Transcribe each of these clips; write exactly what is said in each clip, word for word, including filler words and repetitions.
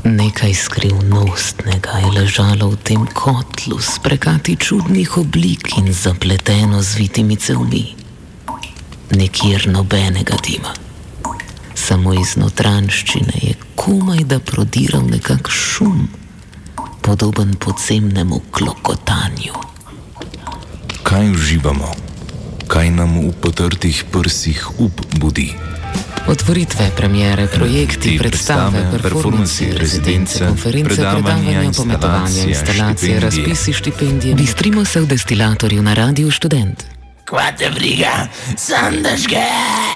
Nekaj skrivnostnega je ležalo v tem kotlu s prekati čudnih oblik in zapleteno zvitimi cevmi. Nikjer nobenega dima. Samo iz notranjščine je komaj da prodiral nekak šum, podoben podzemnemu klokotanju. Kaj uživamo? Kaj nam v potrtih prsih up budi? Otvoritve, premiere, projekti, predstave, performansi, rezidence, konference, predavanja, pometovanja, instalacije, razpisi, štipendije. Bistrimo se v destilatorju na Radiu Študent. Kva te briga, sandaške!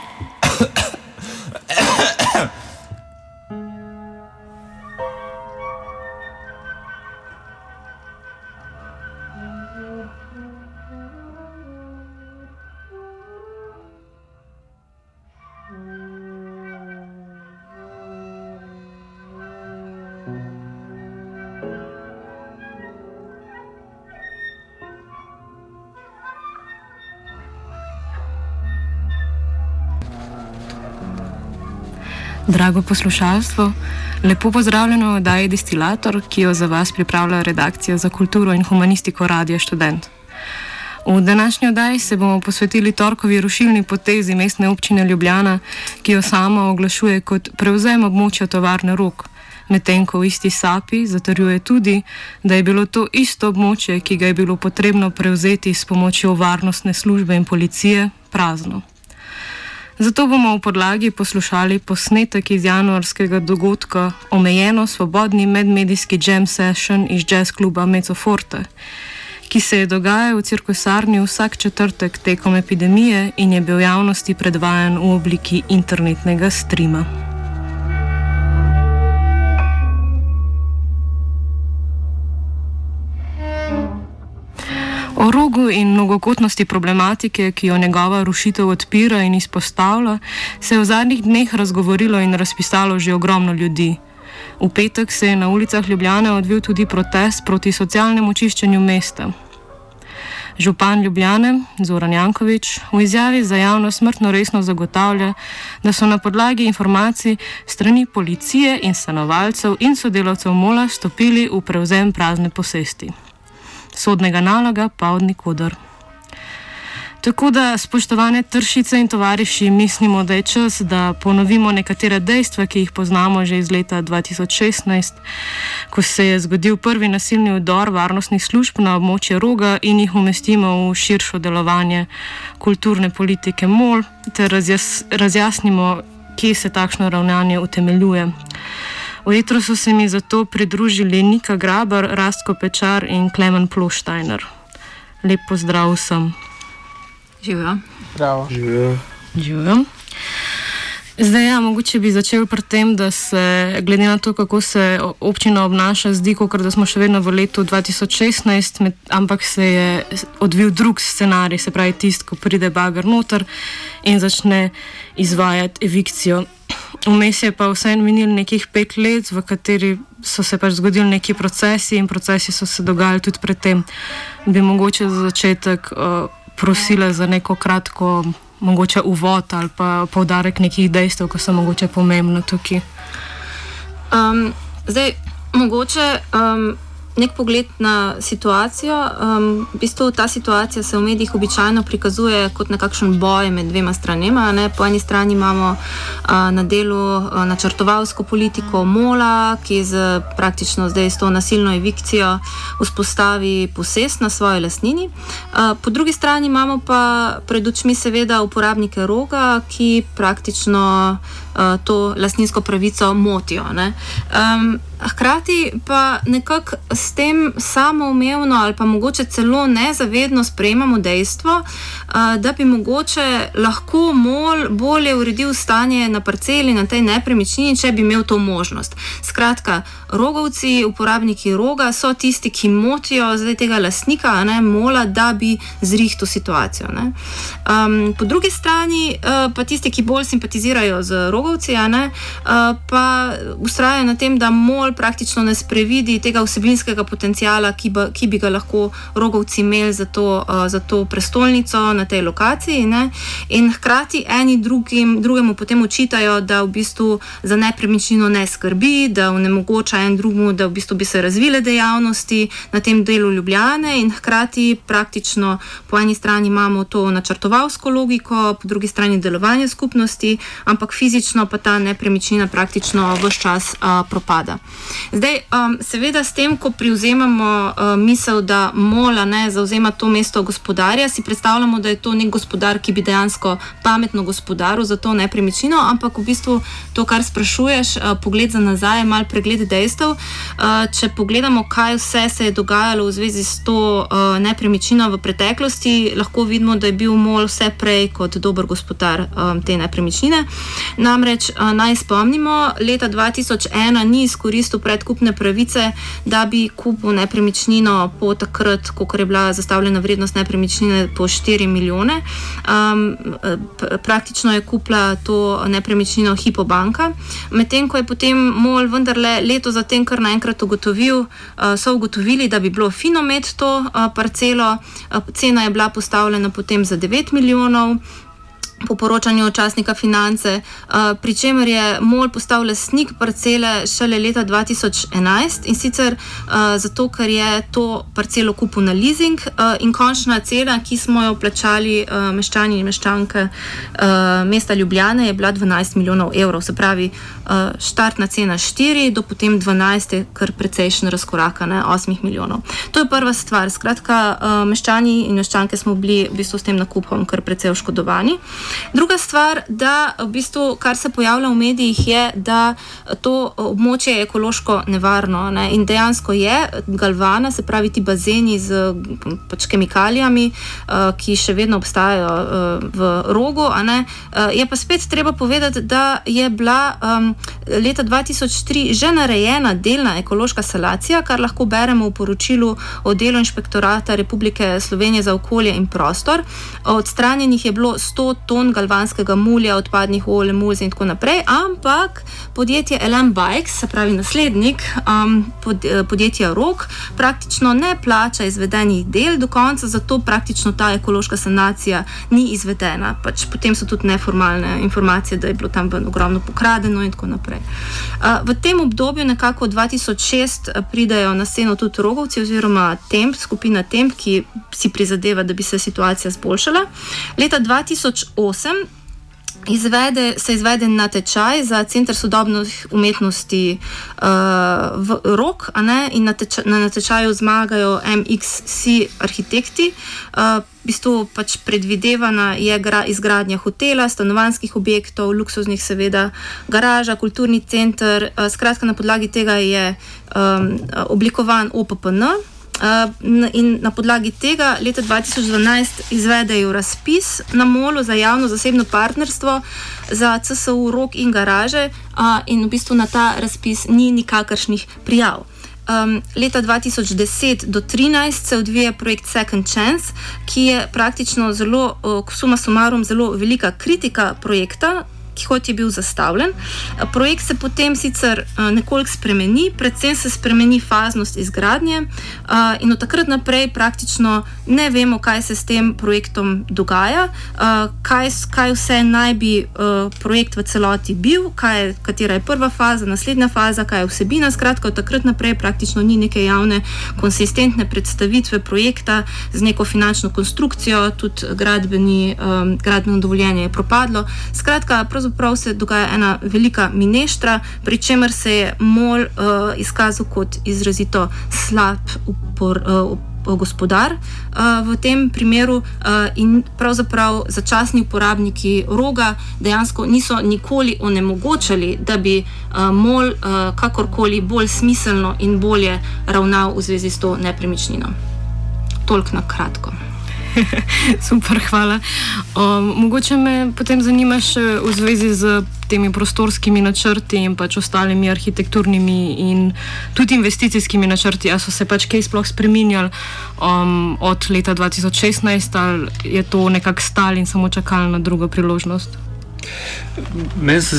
Drago poslušalstvo, lepo pozdravljeno v oddaji Destilator, ki jo za vas pripravlja redakcija za kulturo in humanistiko Radia Študent. V današnji oddaji se bomo posvetili torkovi rušilni potezi mestne občine Ljubljana, ki jo sama oglašuje kot prevzem območja tovarne Rog, medtem ko v isti sapi zatrjuje tudi, da je bilo to isto območje, ki ga je bilo potrebno prevzeti s pomočjo varnostne službe in policije, prazno. Zato bomo v podlagi poslušali posnetek iz januarskega dogodka Omejeno svobodni medmedijski jam session iz jazz kluba Mezzo Forte, ki se je dogajal v cirkusarni vsak četrtek tekom epidemije in je bil v javnosti predvajan v obliki internetnega streama. O Rogu in mnogokotnosti problematike, ki jo njegova rušitev odpira in izpostavlja, se je v zadnjih dneh razgovorilo in razpisalo že ogromno ljudi. V petek se je na ulicah Ljubljane odvil tudi protest proti socialnemu čiščenju mesta. Župan Ljubljane, Zoran Janković, v izjavi za javnost smrtno resno zagotavlja, da so na podlagi informacij strani policije in stanovalcev in sodelavcev Mola stopili v prevzem prazne posesti. Sodnega naloga pa od nikoder. Tako da, spoštovane tršice in tovariši, mislimo, da je čas, da ponovimo nekatere dejstva, ki jih poznamo že iz leta dva tisoč šestnajst, ko se je zgodil prvi nasilni vdor varnostnih služb na območje Roga in jih umestimo v širšo delovanje kulturne politike Mol ter razjas, razjasnimo, kje se takšno ravnanje utemeljuje. V etru so se mi zato pridružili Nika Grabar, Rastko Pečar in Klemen Ploštajner. Lep pozdrav vsem. Živijo. Bravo. Živijo. Živijo. Zdaj, ja, mogoče bi začel pri tem, da se, glede na to, kako se občina obnaša, zdi, kot da smo še vedno v letu dva tisoč šestnajst, med, ampak se je odvil drug scenarij, se pravi tist, ko pride bager noter in začne izvajati evikcijo. Vmes je pa vse minil nekih pet let, v kateri so se pač zgodili neki procesi in procesi so se dogajali tudi pred tem. Bi mogoče za začetek uh, prosila za neko kratko mogoče uvod ali pa poudarek nekih dejstev, ko so mogoče pomembno tukaj. Um, zdaj, mogoče um, nek pogled na situacijo. Um, v bistvu ta situacija se v medijih običajno prikazuje kot nekakšen boj med dvema stranema. Ne? Po eni strani imamo uh, na delu uh, načrtovalsko politiko Mola, ki z praktično zdaj s to nasilno evikcijo vzpostavi posest na svoji lastnini. Uh, po drugi strani imamo pa pred očmi seveda uporabnike Roga, ki praktično uh, to lastninsko pravico motijo. Ne? Um, Hkrati pa nekako s tem samoumevno ali pa mogoče celo nezavedno sprejemamo dejstvo, da bi mogoče lahko Mol bolje uredil stanje na parceli, na tej nepremičnini, če bi imel to možnost. Skratka, Rogovci, uporabniki Roga so tisti, ki motijo zdaj tega lastnika, ne, Mola, da bi zrihtal situacijo. Ne. Um, po drugi strani pa tisti, ki bolj simpatizirajo z Rogovci, ne, pa vztrajajo na tem, da Mol MOL praktično ne sprevidi tega vsebinskega potencijala, ki, ba, ki bi ga lahko Rogovci imeli za to, uh, za to prestolnico na tej lokaciji. Ne? In hkrati eni drugim, drugemu potem očitajo, da v bistvu za nepremičnino ne skrbi, da onemogoča en drugemu, da v bistvu bi se razvile dejavnosti na tem delu Ljubljane, in hkrati praktično po eni strani imamo to načrtovalsko logiko, po drugi strani delovanje skupnosti, ampak fizično pa ta nepremičnina praktično ves čas uh, propada. Zdaj, um, seveda s tem, ko privzemamo uh, misel, da MOL ne zauzema to mesto gospodarja, si predstavljamo, da je to nek gospodar, ki bi dejansko pametno gospodaril za to nepremičnino, ampak v bistvu to, kar sprašuješ, uh, pogled za nazaj, mal pregled dejstev. Uh, če pogledamo, kaj vse se je dogajalo v zvezi s to uh, nepremičnino v preteklosti, lahko vidimo, da je bil MOL vse prej kot dober gospodar um, te nepremičnine. Namreč uh, naj spomnimo, leta dva tisoč ena ni izkoristil predkupne pravice, da bi kupil nepremičnino po takrat, koliko je bila zastavljena vrednost nepremičnine po štiri milijone. Um, praktično je kupila to nepremičnino Hypo banka, medtem ko je potem MOL vendarle leto zatem kar naenkrat ugotovil, uh, so ugotovili, da bi bilo fino imeti to uh, parcelo. Uh, cena je bila postavljena potem za devet milijonov. Po poročanju časnika Finance, uh, pri čemer je MOL postal lastnik parcele šele leta dva tisoč enajst, in sicer uh, zato, ker je to parcelo kupil na leasing, uh, in končna cena, ki smo jo plačali uh, meščani in meščanke uh, mesta Ljubljane, je bila dvanajst milijonov evrov. Se pravi, uh, štartna cena štiri do potem dvanajst je kar precejšen razkorak, ne, osmih milijonov. To je prva stvar. Skratka, uh, meščani in meščanke smo bili v bistvu s tem nakupom kar precej oškodovani. Druga stvar, da v bistvu, kar se pojavlja v medijih, je, da to območje je ekološko nevarno, ne? In dejansko je galvana, se pravi ti bazeni z pač kemikalijami, uh, ki še vedno obstajajo uh, v Rogu, a ne? Uh, je pa spet treba povedati, da je bila um, leta dva tisoč tri že narejena delna ekološka sanacija, kar lahko beremo v poročilu o delu Inšpektorata Republike Slovenije za okolje in prostor. Odstranjenih je bilo sto ton galvanskega mulja, odpadnih olj, emulzij in tako naprej, ampak podjetje L M Bikes, se pravi naslednik um, pod, podjetja Rog, praktično ne plača izvedenih del do konca, zato praktično ta ekološka sanacija ni izvedena. Pač potem so tudi neformalne informacije, da je bilo tam ogromno pokradeno in tako naprej. Uh, v tem obdobju nekako dva tisoč šest pridajo na sceno tudi Rogovci oziroma Temp, skupina Temp, ki si prizadeva, da bi se situacija zboljšala. Leta dva tisoč osem Izvede, se izvede natečaj za Center sodobnih umetnosti uh, v Rog, a ne, in na, teča, na natečaju zmagajo M X C arhitekti. Uh, v bistvu pač predvidevana je gra, izgradnja hotela, stanovanjskih objektov, luksuznih seveda, garaža, kulturni center. Uh, skratka, na podlagi tega je um, oblikovan O P P N. Uh, in na podlagi tega leta dva tisoč dvanajst izvedejo razpis na MOL-u za javno-zasebno partnerstvo za C S U Rog in garaže, uh, in v bistvu na ta razpis ni nikakršnih prijav. Um, leta dva tisoč deset do trinajst se odvija projekt Second Chance, ki je praktično zelo, uh, suma sumarum, zelo velika kritika projekta, kot je bil zastavljen. Projekt se potem sicer nekoliko spremeni, predvsem se spremeni faznost izgradnje in od takrat naprej praktično ne vemo, kaj se s tem projektom dogaja, kaj, kaj vse naj bi projekt v celoti bil, kaj je, katera je prva faza, naslednja faza, kaj je vsebina. Skratka, od takrat naprej praktično ni neke javne, konsistentne predstavitve projekta z neko finančno konstrukcijo, tudi gradbeni, gradbeno dovoljenje je propadlo. Skratka, pravzaprav se dogaja ena velika mineštra, pri čemer se je MOL uh, izkazal kot izrazito slab upor, uh, gospodar uh, v tem primeru uh, in pravzaprav začasni uporabniki Roga dejansko niso nikoli onemogočali, da bi uh, MOL uh, kakorkoli bolj smiselno in bolje ravnal v zvezi s to nepremičnino. Toliko na kratko. Super, hvala. Um, mogoče me potem zanima še v zvezi z temi prostorskimi načrti in pač ostalimi arhitekturnimi in tudi investicijskimi načrti. A so se pač kaj sploh spreminjali um, od leta dva tisoč šestnajst, ali je to nekako stal in samo čakali na drugo priložnost? Meni se zdi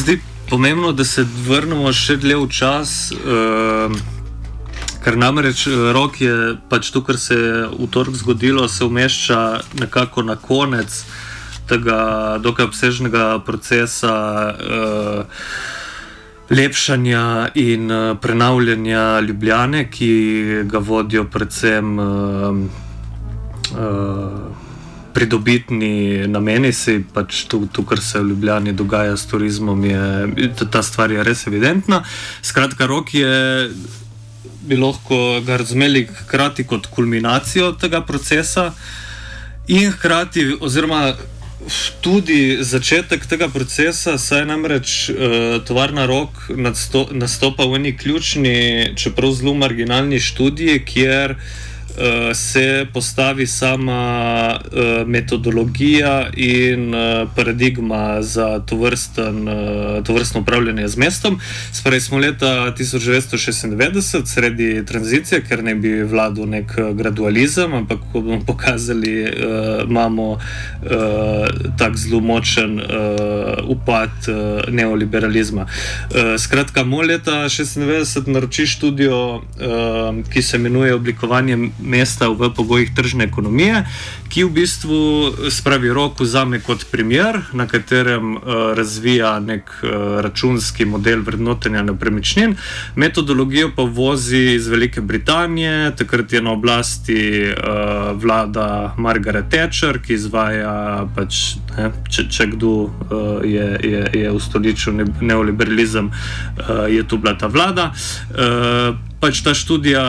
pomembno, da se vrnemo še dlje v čas, uh, ker namreč rok je pač to, kar se je v torek zgodilo, se umešča nekako na konec tega dokaj obsežnega procesa uh, lepšanja in uh, prenavljanja Ljubljane, ki ga vodijo predvsem uh, uh, pridobitni nameni. Se pač to, to, kar se v Ljubljani dogaja s turizmom, je, ta stvar je res evidentna. Skratka, rok je, bi lahko ga razumeli hkrati kot kulminacijo tega procesa in hkrati, oziroma tudi začetek tega procesa, saj namreč uh, tovarna Rog nadsto, nastopa v eni ključni, čeprav zelo marginalni študiji, kjer uh, se postavi sama uh, metodologija in uh, paradigma za tovrsten, uh, tovrstno upravljanje z mestom. Spravi smo leta tisoč devetsto šestindevetdeset, sredi tranzicije, ker ne bi vladal nek gradualizem, ampak ko bomo pokazali, uh, imamo uh, tak zelo močen uh, upad uh, neoliberalizma. Uh, skratka, mo leta šestindevetdeset naroči študijo, uh, ki se imenuje Oblikovanje mesta v pogojih tržne ekonomije, ki v bistvu spravi Rog vzame kot primer, na katerem uh, razvija nek uh, računski model vrednotenja nepremičnin. Metodologijo pa vozi iz Velike Britanije, takrat je na oblasti uh, vlada Margaret Thatcher, ki izvaja pač, ne, če, če kdo uh, je, je, je ustoličil ne, neoliberalizem, uh, je tu bila ta vlada. Uh, pač ta študija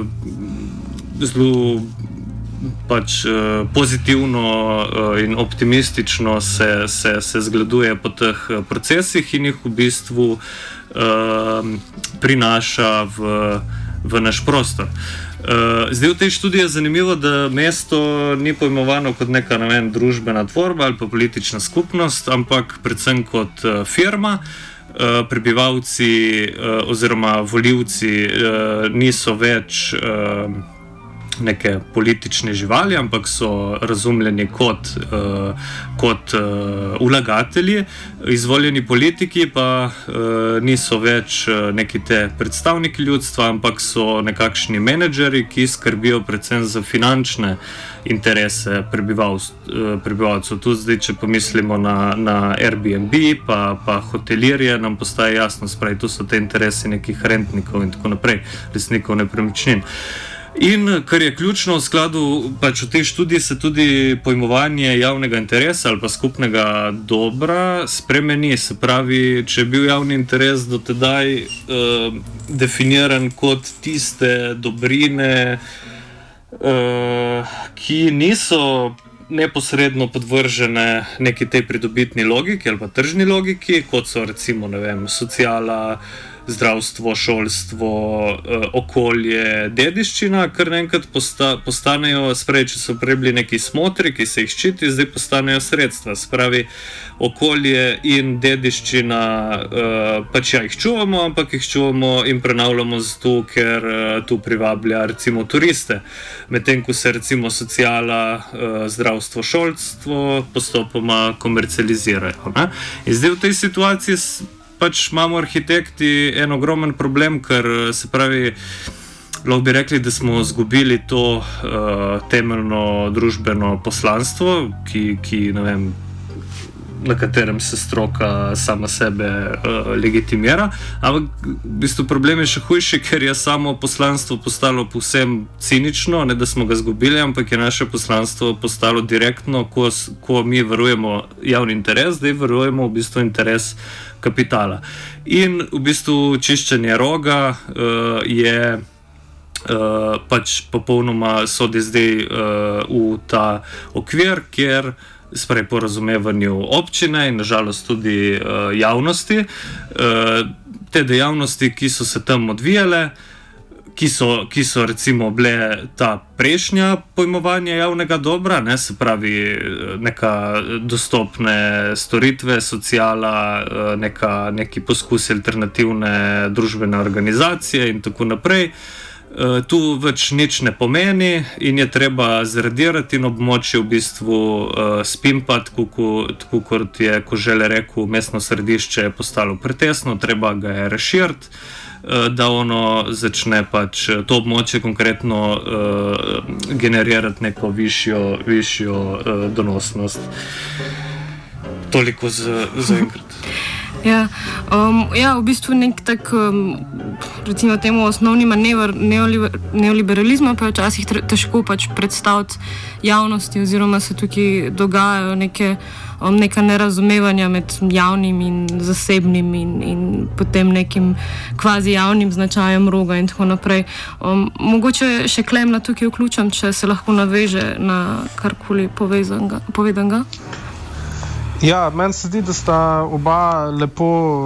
zelo pač uh, pozitivno uh, in optimistično se, se, se zgleduje po teh procesih in jih v bistvu uh, prinaša v, v naš prostor. Uh, zdaj v tej študiji je zanimivo, da mesto ni pojmovano kot neka, ne vem, družbena tvorba ali pa politična skupnost, ampak predvsem kot uh, firma. Uh, prebivalci uh, oziroma volivci uh, niso več uh, neke politične živali, ampak so razumljeni kot, uh, kot uh, vlagatelji. Izvoljeni politiki pa uh, niso več uh, neki te predstavniki ljudstva, ampak so nekakšni menedžeri, ki skrbijo predvsem za finančne interese prebivalcev. Tu zdaj, če pomislimo na, na Airbnb, pa, pa hotelirje, nam postaje jasno, spravi, tu so te interesi nekih rentnikov in tako naprej, lastnikov nepremičnin. In kar je ključno v skladu, pač v tej študiji se tudi pojmovanje javnega interesa ali pa skupnega dobra spremeni. Se pravi, če je bil javni interes do tedaj uh, definiran kot tiste dobrine, uh, ki niso neposredno podvržene neki tej pridobitni logiki ali pa tržni logiki, kot so recimo, ne vem, sociala, zdravstvo, šolstvo, okolje, dediščina, kar naenkrat posta, postanejo, spravi, če so prej bili neki smotri, ki se jih ščiti, zdaj postanejo sredstva. Spravi, okolje in dediščina, pač ja, jih čuvamo, ampak jih čuvamo in prenavljamo zato, ker tu privablja recimo turiste. Medtem ko se recimo sociala, zdravstvo, šolstvo postopoma komercializirajo. Ne? In zdaj v tej situaciji pač imamo arhitekti en ogromen problem, ker se pravi, lahko bi rekli, da smo izgubili to uh, temeljno družbeno poslanstvo, ki, ki ne vem, na katerem se stroka sama sebe uh, legitimira. Ampak v bistvu problem je še hujši, ker je samo poslanstvo postalo povsem cinično, ne da smo ga izgubili, ampak je naše poslanstvo postalo direktno, ko, ko mi varujemo javni interes, zdaj varujemo v bistvu interes kapitala. In v bistvu čiščenje Roga uh, je uh, pač popolnoma sodi zdaj uh, v ta okvir, kjer spravi po razumevanju občine in nažalost tudi uh, javnosti, uh, te dejavnosti, ki so se tam odvijale, Ki so, ki so recimo bile ta prejšnja pojmovanja javnega dobra, ne, se pravi neka dostopne storitve, sociala, neka, neki poskusi alternativne družbene organizacije in tako naprej. Uh, tu več nič ne pomeni in je treba zradirati in območje v bistvu uh, spimpati, tako kot je Koželj rekel, mestno središče je postalo pretesno, treba ga je razširiti, uh, da ono začne pač to območje konkretno uh, generirati neko višjo, višjo uh, donosnost. Toliko za enkrat. Ja, um, ja, v bistvu nek tak, um, recimo temu osnovni manever neoliberalizma pa je včasih težko pač predstaviti javnosti oziroma se tukaj dogajajo neke, um, neka nerazumevanja med javnim in zasebnim in, in potem nekim kvazi javnim značajem Roga in tako naprej. Um, mogoče še Klemna tukaj vključam, če se lahko naveže na karkoli povedanga. Ja, meni se zdi, da sta oba lepo,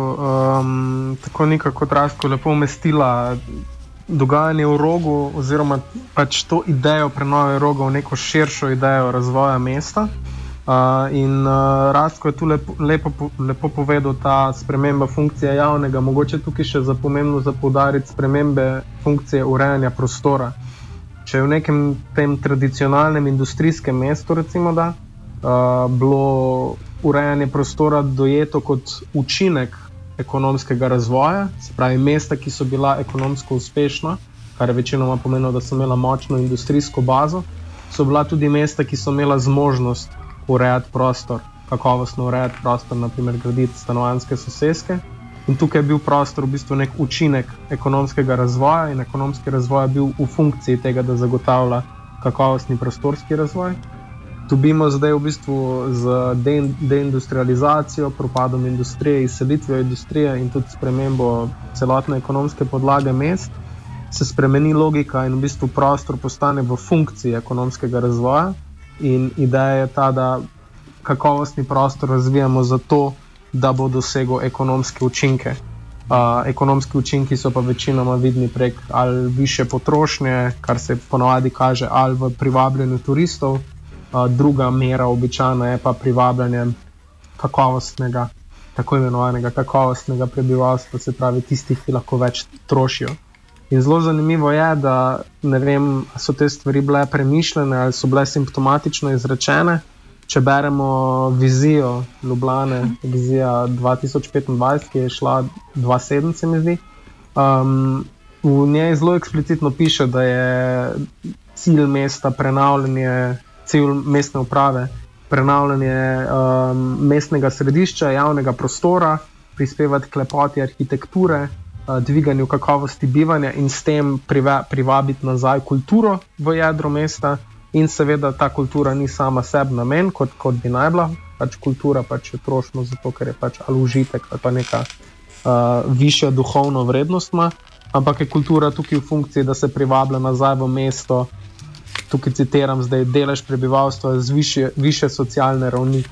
um, tako nekako Rasko, lepo umestila dogajanje v Rogu oziroma pač to idejo prenove Roga v neko širšo idejo razvoja mesta. Uh, in uh, Rasko je tu lepo, lepo, lepo povedal ta sprememba funkcije javnega, mogoče tukaj še za pomembno za poudariti spremembe funkcije urejanja prostora. Če je v nekem tem tradicionalnem industrijskem mestu, recimo da, uh, bilo urejanje prostora dojeto kot učinek ekonomskega razvoja, se pravi mesta, ki so bila ekonomsko uspešna, kar je večinoma pomenilo, da so imela močno industrijsko bazo, so bila tudi mesta, ki so imela zmožnost urejati prostor, kakovostno urejati prostor, naprimer graditi stanovanjske soseske. In tukaj je bil prostor v bistvu nek učinek ekonomskega razvoja in ekonomski razvoj je bil v funkciji tega, da zagotavlja kakovostni prostorski razvoj. Dobimo zdaj v bistvu z deindustrializacijo, propadom industrije, izselitvijo industrije in tudi spremembo celotne ekonomske podlage mest, se spremeni logika in v bistvu prostor postane v funkciji ekonomskega razvoja in ideja je ta, da kakovostni prostor razvijamo zato, da bo dosegel ekonomske učinke. Uh, ekonomski učinki so pa večinoma vidni prek ali više potrošnje, kar se ponavadi kaže ali v privabljanju turistov. Uh, druga mera običajna je pa privabljanje kakovostnega, tako imenovanega kakovostnega prebivalstva, se pravi tistih, ki lahko več trošijo. In zelo zanimivo je, da ne vem, so te stvari bile premišljene ali so bile simptomatično izrečene. Če beremo vizijo Ljubljane, vizija dva tisoč petindvajset, ki je šla dva tisoč sedem, se mi zdi, um, v njej zelo eksplicitno piše, da je cilj mesta prenavljanje cilj mestne uprave, prenavljanje um, mestnega središča, javnega prostora, prispevati k lepoti arhitekture, uh, dviganju kakovosti bivanja in s tem priva, privabiti nazaj kulturo v jedro mesta. In seveda ta kultura ni sama sebi namen, kot, kot bi naj bila. Pač kultura pač je trošno zato, ker je pač ali užitek ali pa neka uh, višja duhovna vrednost ima, ampak je kultura tukaj v funkciji, da se privablja nazaj v mesto. Tukaj citiram zdaj, delež prebivalstva z više, više socialne ravni,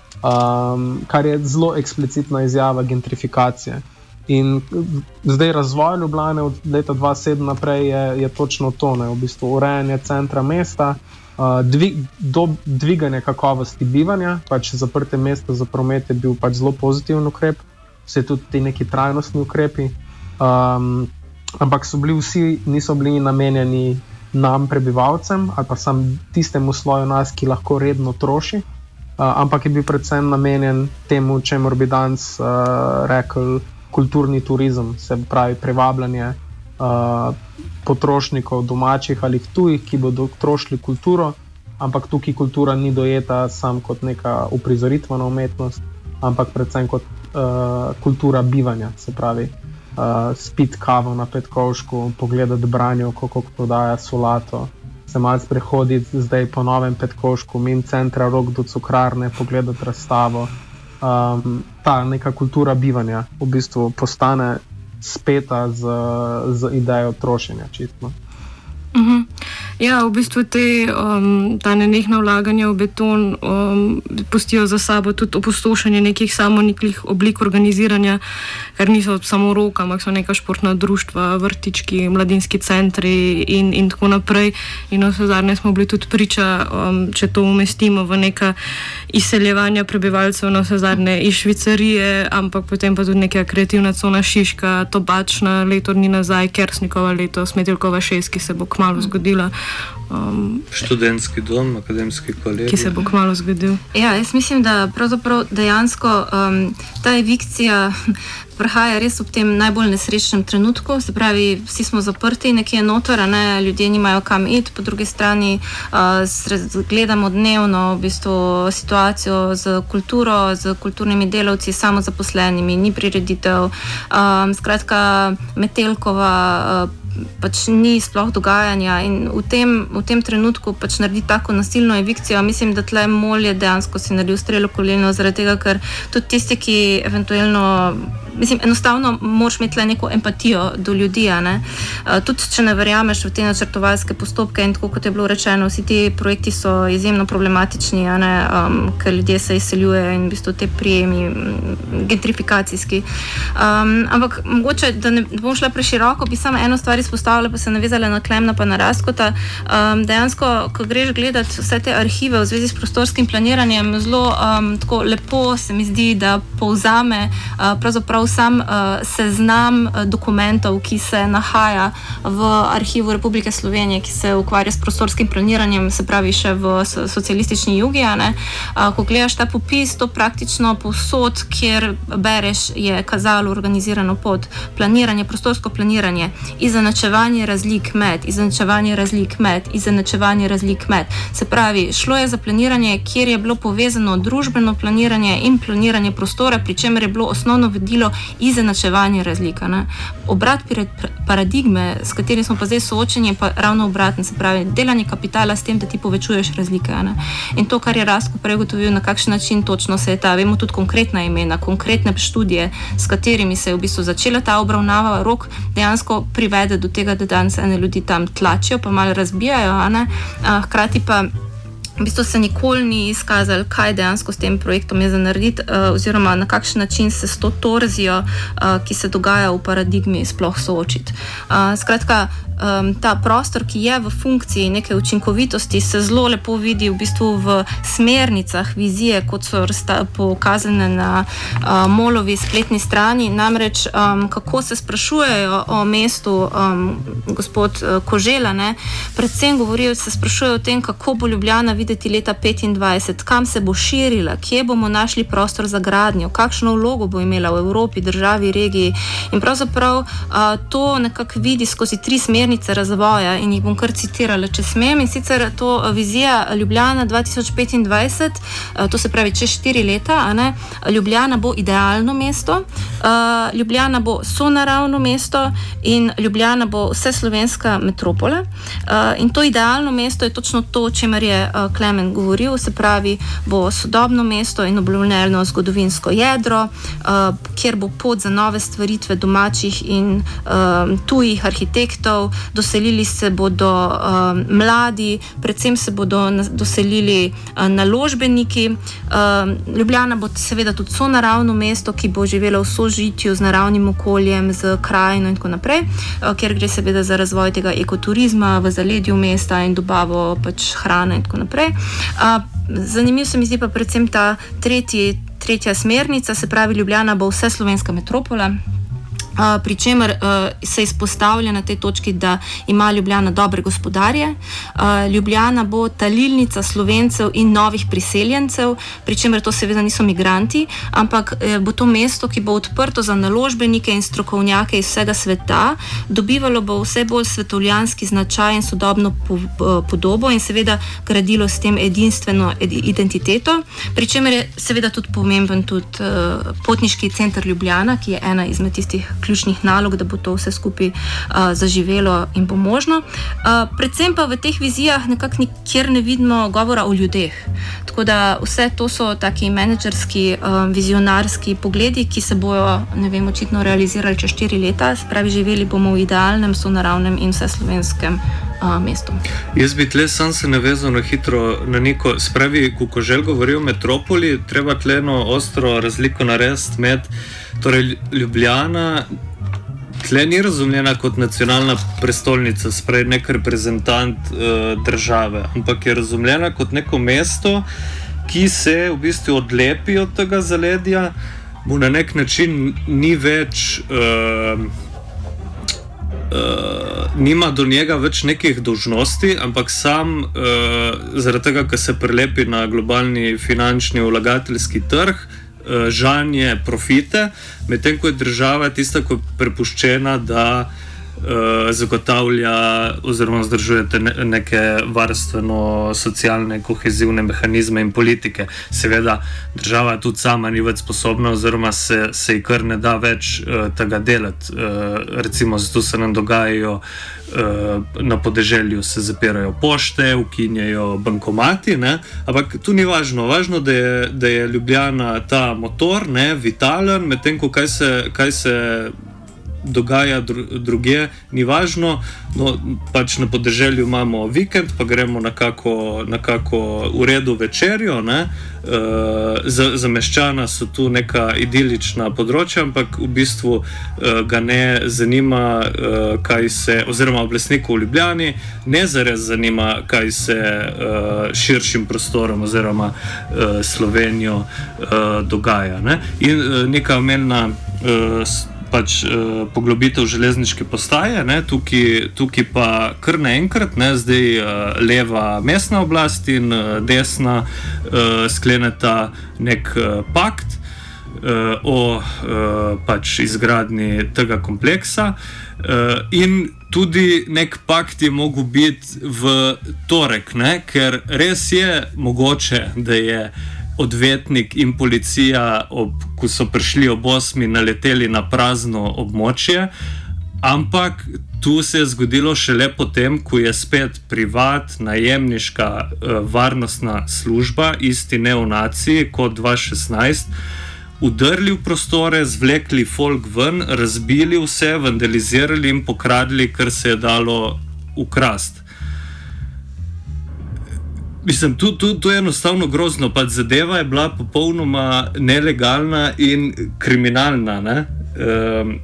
um, kar je zelo eksplicitna izjava gentrifikacije. In zdaj razvoj Ljubljane od leta dva tisoč sedem naprej je, je točno to, ne, v bistvu urejanje centra mesta, uh, dvig, do, dviganje kakovosti bivanja, pač zaprte mesta za promet je bil pač zelo pozitiven ukrep, vse tudi ti neki trajnostni ukrepi, um, ampak so bili vsi, niso bili namenjeni nam prebivalcem ali pa sam tistemu sloju nas, ki lahko redno troši, uh, ampak je bil predvsem namenjen temu, čemur bi danes uh, rekel kulturni turizem, se pravi privabljanje uh, potrošnikov domačih ali tujih, ki bodo trošili kulturo, ampak tukaj kultura ni dojeta sam kot neka uprizoritvena umetnost, ampak predvsem kot uh, kultura bivanja, se pravi Uh, spiti kavo na Petkovšku, pogledati branjo, kako prodaja solato, se malce prehoditi zdaj po novem Petkovšku, min centra Rog do Cukrarne, pogledati razstavo. Um, ta neka kultura bivanja v bistvu postane speta z, z idejo trošenja čistno. Uh-huh. Ja, v bistvu te, um, ta nenehna vlaganja v beton um, pustijo za sabo tudi opustošenje nekih samoniklih oblik organiziranja, ker niso samo roka, ampak so neka športna društva, vrtički, mladinski centri in, in tako naprej. In vse zadnje smo bili tudi priča, um, če to umestimo v neka izseljevanja prebivalcev na vse zadnje iz Švicarije, ampak potem pa tudi neka kreativna cona Šiška, Tobačna leto dni nazaj, Kersnikova leto, Smetelkova šest, ki se bo kmalu zgodila. Um, Študentski dom, akademski kolegij. Ki se bo kmalu zgodil. Ja, jaz mislim, da pravzaprav dejansko um, ta evikcija prihaja res ob tem najbolj nesrečnem trenutku, se pravi, vsi smo zaprti nekje noter, a ne, ljudje nimajo kam iti, po drugi strani uh, gledamo dnevno v bistvu situacijo z kulturo, z kulturnimi delavci, samozaposlenimi, ni prireditev, um, skratka Metelkova uh, pač ni sploh dogajanja in v tem, v tem trenutku pač naredi tako nasilno evikcijo. Mislim, da tle MOL je dejansko si naredil strelo koleno zaradi tega, ker tudi tisti, ki eventualno, mislim, enostavno moraš imeti tle neko empatijo do ljudi, a ne. Uh, tudi, če ne verjameš v te načrtovalske postopke in tako, kot je bilo rečeno, vsi ti projekti so izjemno problematični, a ne, um, ker ljudje se izseljujejo in v bistvu te prijemi gentrifikacijski. Um, ampak mogoče, da ne bom šla preširoko, bi samo eno stvar izpostavila, pa se navezala na Klemna pa na Raskota. Um, dejansko, ko greš gledati vse te arhive v zvezi s prostorskim planiranjem, zelo um, tako lepo se mi zdi, da povzame uh, pravzaprav sam uh, seznam uh, dokumentov, ki se nahaja v arhivu Republike Slovenije, ki se ukvarja s prostorskim planiranjem, se pravi še v socialistični Jugi, a ne. Uh, ko gledaš ta popis, to praktično povsod, kjer bereš, je kazalo organizirano pod planiranje, prostorsko planiranje, izenačevanje razlik med, izenačevanje razlik med, izenačevanje razlik med. Se pravi, šlo je za planiranje, kjer je bilo povezano družbeno planiranje in planiranje prostora, pri čemer je bilo osnovno vodilo izenačevanje razlika. Ne? Obrat paradigme, s katerim smo pa zdaj soočeni, je pa ravno obratno, se pravi, delanje kapitala s tem, da ti povečuješ razlike. Ne? In to, kar je Rasko prej ugotovil, na kakšen način točno se je ta, vemo tudi konkretna imena, konkretne študije, s katerimi se je v bistvu začela ta obravnava, rok dejansko privede do tega, da danes ene ljudi tam tlačijo, pa malo razbijajo, a ne? A, hkrati pa v bistvu se nikoli ni izkazalo, kaj dejansko s tem projektom je za narediti, uh, oziroma na kakšen način se s to torzijo, uh, ki se dogaja v paradigmi, sploh soočiti. Uh, skratka, um, ta prostor, ki je v funkciji neke učinkovitosti, se zelo lepo vidi v bistvu v smernicah vizije, kot so pokazane na uh, MOL-ovi spletni strani, namreč um, kako se sprašujejo o mestu um, gospod uh, Kožela, ne? Predvsem govorijo, se sprašujejo o tem, kako bo Ljubljana videti leta petindvajset, kam se bo širila, kje bomo našli prostor za gradnjo, kakšno vlogo bo imela v Evropi, državi, regiji. In pravzaprav uh, to nekako vidi skozi tri smernice razvoja in jih bom kar citirala, če smem. In sicer to vizija Ljubljana dva tisoč petindvajset, uh, to se pravi čez štiri leta, a ne, Ljubljana bo idealno mesto, uh, Ljubljana bo sonaravno mesto in Ljubljana bo vseslovenska metropola. Uh, in to idealno mesto je točno to, o čemer je uh, Klemen govoril, se pravi, bo sodobno mesto in obnovljeno zgodovinsko jedro, uh, kjer bo pot za nove stvaritve domačih in uh, tujih arhitektov, doselili se bodo uh, mladi, predvsem se bodo na, doselili uh, naložbeniki. Uh, Ljubljana bo seveda tudi sonaravno mesto, ki bo živelo v sožitju z naravnim okoljem, z krajino in tako naprej, uh, kjer gre seveda za razvoj tega ekoturizma v zaledju mesta in dobavo pač hrane in tako naprej. Zanimiv se mi zdi pa predvsem ta tretji, tretja smernica, se pravi, Ljubljana bo vseslovenska metropola. Uh, pri čemer uh, se izpostavlja na tej točki, da ima Ljubljana dobre gospodarje. Uh, Ljubljana bo talilnica Slovencev in novih priseljencev, pri čemer to seveda niso migranti, ampak eh, bo to mesto, ki bo odprto za naložbenike in strokovnjake iz vsega sveta, dobivalo bo vse bolj svetovljanski značaj in sodobno po, po, podobo in seveda gradilo s tem edinstveno ed, identiteto, pri čemer je seveda tudi pomemben tudi uh, potniški center Ljubljana, ki je ena izmed tistih ključnih nalog, da bo to vse skupaj uh, zaživelo in bo možno. Uh, predvsem pa v teh vizijah nekako nikjer ne vidimo govora o ljudeh. Tako da vse to so taki menedžerski, um, vizionarski pogledi, ki se bojo, ne vem, očitno realizirali čez štiri leta. Spravi, živeli bomo v idealnem, sonaravnem in vseslovenskem uh, mestu. Jaz bi tle sam se navezal na hitro na neko, spravi, ko Koželj govori o metropoli, treba tle eno ostro razliko narediti med, torej Ljubljana tle ni razumljena kot nacionalna prestolnica, spravi nek reprezentant uh, države, ampak je razumljena kot neko mesto, ki se v bistvu odlepi od tega zaledja, mu na nek način ni več uh, Uh, nima do njega več nekih dolžnosti, ampak sam uh, zaradi tega, ker se prelepi na globalni finančni vlagateljski trg, uh, žanje profite, medtem ko je država tista, ko je prepuščena, da uh, zagotavlja oziroma vzdržuje ne, neke varstveno-socialne kohezivne mehanizme in politike. Seveda, država tudi sama ni več sposobna oziroma se, se ji kar ne da več uh, tega delati. Uh, recimo, zato se nam dogajajo uh, na podeželju, se zapirajo pošte, ukinjajo bankomati, ne? Ampak tu ni važno. Važno, da je, da je Ljubljana ta motor, ne, vitalen, medtem ko kaj se, kaj se dogaja druge, ni važno, no, pač na podeželju imamo vikend, pa gremo na kako, na kako v redu večerjo, ne, e, zameščana so tu neka idilična področja, ampak v bistvu e, ga ne zanima, e, kaj se, oziroma oblastnikov v Ljubljani, ne zares zanima, kaj se e, širšim prostorom oziroma e, Slovenijo e, dogaja, ne. In e, neka omenjena e, pač uh, poglobitev železniške postaje, ne, tukaj, tukaj pa kar naenkrat, ne, zdaj uh, leva mestna oblast in uh, desna uh, skleneta nek uh, pakt uh, o uh, pač izgradnji tega kompleksa uh, in tudi nek pakt je mogel biti v torek, ne, ker res je mogoče, da je odvetnik in policija, ob, ko so prišli ob osmi, naleteli na prazno območje, ampak tu se je zgodilo šele potem, ko je spet privat, najemniška eh, varnostna služba, isti neonaci kot dva tisoč šestnajst, udrli v prostore, zvlekli folk ven, razbili vse, vandalizirali in pokradli, kar se je dalo ukrasti. Mislim, tu, tu, tu je enostavno grozno, pa zadeva je bila popolnoma nelegalna in kriminalna, ne? Um,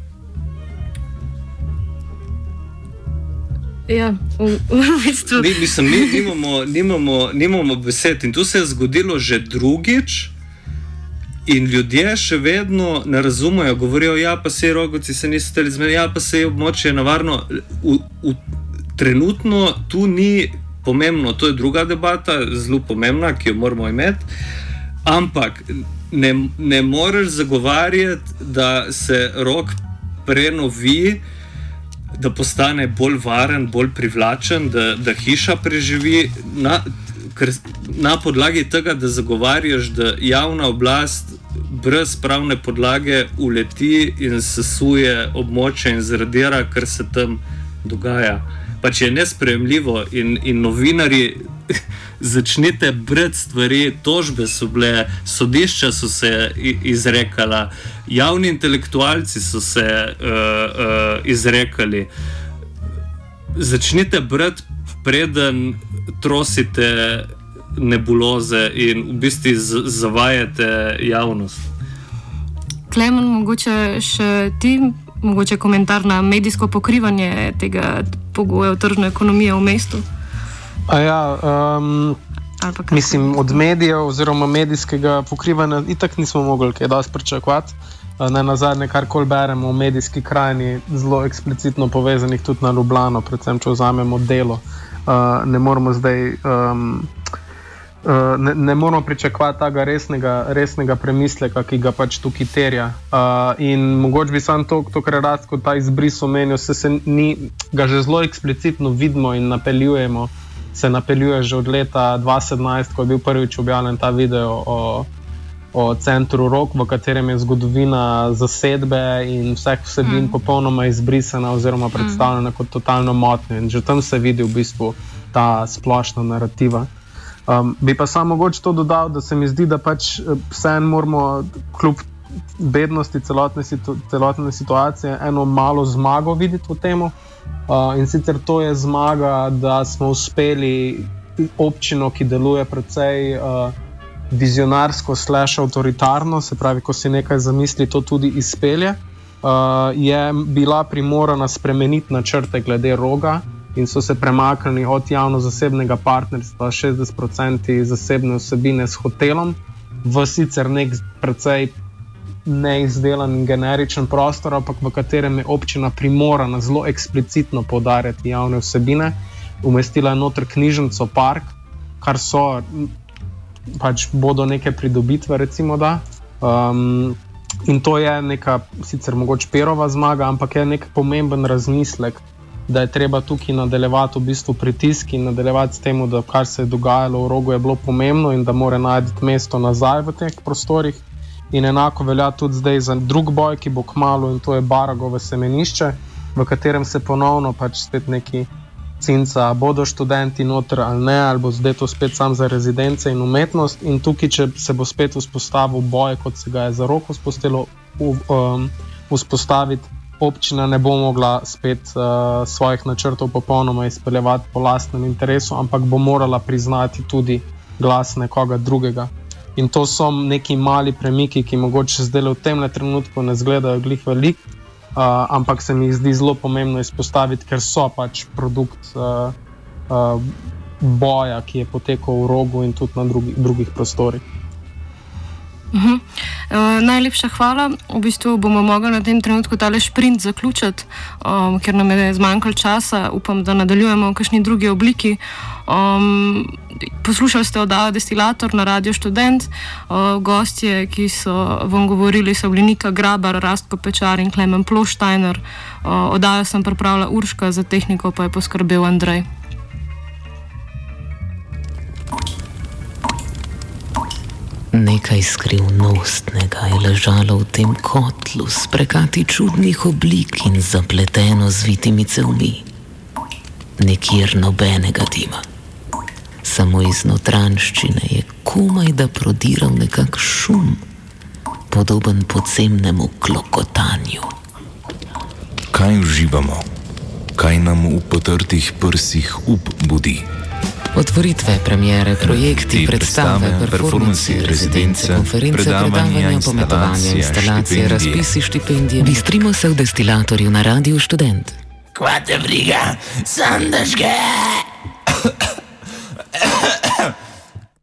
ja, v, v bistvu. Ni, mislim, ni, nimamo, nimamo, nimamo besed in tu se je zgodilo že drugič in ljudje še vedno ne razumejo, govorijo, ja, pa se Rogovci se niso hteli zmeniti, ja, pa se je območje nevarno. V, v, trenutno tu ni pomembno, to je druga debata, zelo pomembna, ki jo moramo imeti, ampak ne, ne moreš zagovarjati, da se Rog prenovi, da postane bolj varen, bolj privlačen, da, da hiša preživi, na, ker, na podlagi tega, da zagovarjaš, da javna oblast brez pravne podlage uleti in sesuje območje in zradira, kar se tam dogaja. Pač je nesprejemljivo in, in novinarji začnite brati stvari, tožbe so bile, sodišča so se izrekala, javni intelektualci so se uh, uh, izrekali. Začnite brati, preden trosite nebuloze in v bistvu z- zavajate javnost. Klemen, mogoče še ti, mogoče komentar na medijsko pokrivanje tega pogoja tržne ekonomije v mestu? A ja, um, mislim, od medijev oziroma medijskega pokrivanja itak nismo mogli kaj dosti pričakovati. Ne nazadnje, karkoli beremo v medijski krajini, zelo eksplicitno povezanih tudi na Ljubljano, predvsem če vzamemo Delo. Uh, ne moramo zdaj um, Uh, ne, ne moramo pričakovati tega resnega, resnega premisleka, ki ga pač tukaj terja. Uh, in mogoče bi sam to, to kar rad, kot ta izbris omenil, se, se ni, ga že zelo eksplicitno vidimo in napeljujemo. Se napeljuje že od leta dva tisoč sedemnajst, ko je bil prvič objavljen ta video o, o centru Rog, v katerem je zgodovina zasedbe in vseh vsebin mm. popolnoma izbrisana oziroma predstavljena mm. kot totalno motnja. In že tam se vidi v bistvu ta splošna narativa. Um, bi pa samo mogoče to dodal, da se mi zdi, da pač vseeno moramo kljub bednosti celotne, situ, celotne situacije eno malo zmago videti v tem. Uh, in sicer to je zmaga, da smo uspeli občino, ki deluje precej uh, vizionarsko, slash avtoritarno, se pravi, ko si nekaj zamisli, to tudi izpelje. Uh, je bila primorana spremeniti načrte glede Roga in so se premaknili od javno-zasebnega partnerstva šestdeset procentov zasebne vsebine s hotelom v sicer nek precej neizdelan in generičen prostor, ampak v katerem je občina primorana zelo eksplicitno poudarjati javne vsebine. Umestila je noter knjižnico, park, kar so pač bodo neke pridobitve, recimo da. Um, in to je neka, sicer mogoče Perova zmaga, ampak je nek pomemben razmislek, da je treba tukaj nadaljevati v bistvu pritisk in nadaljevati s tem, da kar se je dogajalo v Rogu je bilo pomembno in da mora najti mesto nazaj v teh prostorih. In enako velja tudi zdaj za drug boj, ki bo kmalu, in to je Baragovo semenišče, v katerem se ponovno pač spet neki cinca, bodo študenti noter ali ne, ali bo zdaj to spet sam za rezidence in umetnost. In tukaj, če se bo spet vzpostavil boj, kot se ga je za Rok vzpostavilo, um, vzpostaviti, občina ne bo mogla spet uh, svojih načrtov popolnoma izpeljevati po lastnem interesu, ampak bo morala priznati tudi glas nekoga drugega. In to so neki mali premiki, ki mogoče zdaj v tem trenutku ne izgledajo glih velik, uh, ampak se mi zdi zelo pomembno izpostaviti, ker so pač produkt uh, uh, boja, ki je potekal v Rogu in tudi na drugi, drugih prostorih. Uh-huh. Uh, najlepša hvala. V bistvu bomo mogli na tem trenutku tale šprint zaključiti, um, ker nam je zmanjkalo časa. Upam, da nadaljujemo v kakšni drugi obliki. Um, poslušali ste oddajo Destilator na Radio Študent. Uh, gostje, ki so vam govorili, so bili Nika Grabar, Rastko Pečar in Klemen Ploštajner. Uh, oddajo sem pripravila Urška, za tehniko pa je poskrbel Andrej. Nekaj skrivnostnega je ležalo v tem kotlu s prekati čudnih oblik in zapleteno zvitimi cevmi. Nekjer nobenega dima. Samo iz notranjščine je komaj da prodiral nekak šum, podoben podzemnemu klokotanju. Kaj uživamo? Kaj nam v potrtih prsih up budi? Otvoritve, premiere, projekti, predstave, performansi, rezidence, konference, predavanja, pometovanja, instalacije, razpisi, štipendije. Bistrimo se v Destilatorju na Radiu Študent. Kva te briga, sam daš ga!